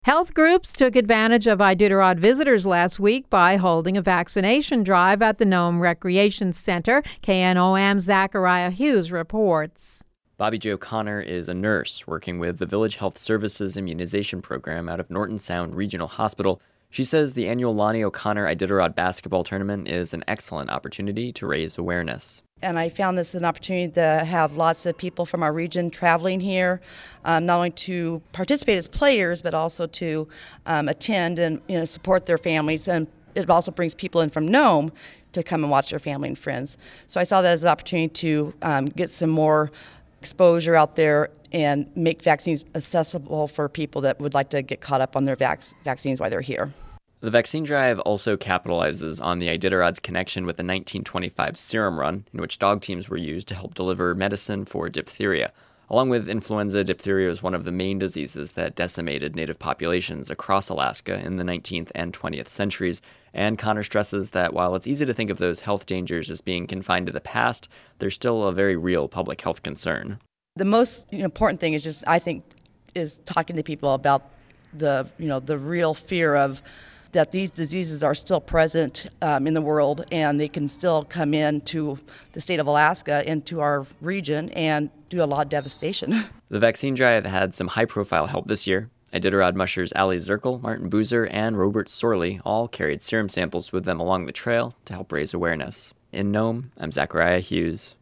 Health groups took advantage of Iditarod visitors last week by holding a vaccination drive at the Nome Recreation Center. KNOM's Zachariah Hughes reports. Bobby Jo Connor is a nurse working with the Village Health Services immunization program out of Norton Sound Regional Hospital. She says the annual Lonnie O'Connor Iditarod basketball tournament is an excellent opportunity to raise awareness. And I found this an opportunity to have lots of people from our region traveling here, not only to participate as players, but also to attend and support their families. And it also brings people in from Nome to come and watch their family and friends. So I saw that as an opportunity to get some more exposure out there and make vaccines accessible for people that would like to get caught up on their vaccines while they're here. The vaccine drive also capitalizes on the Iditarod's connection with the 1925 serum run, in which dog teams were used to help deliver medicine for diphtheria. Along with influenza, diphtheria was one of the main diseases that decimated native populations across Alaska in the 19th and 20th centuries, and Connor stresses that while it's easy to think of those health dangers as being confined to the past, they're still a very real public health concern. The most important thing is talking to people about the real fear of that these diseases are still present in the world, and they can still come into the state of Alaska, into our region, and do a lot of devastation. The vaccine drive had some high-profile help this year. Iditarod mushers Ali Zirkle, Martin Boozer, and Robert Sorley all carried serum samples with them along the trail to help raise awareness. In Nome, I'm Zachariah Hughes.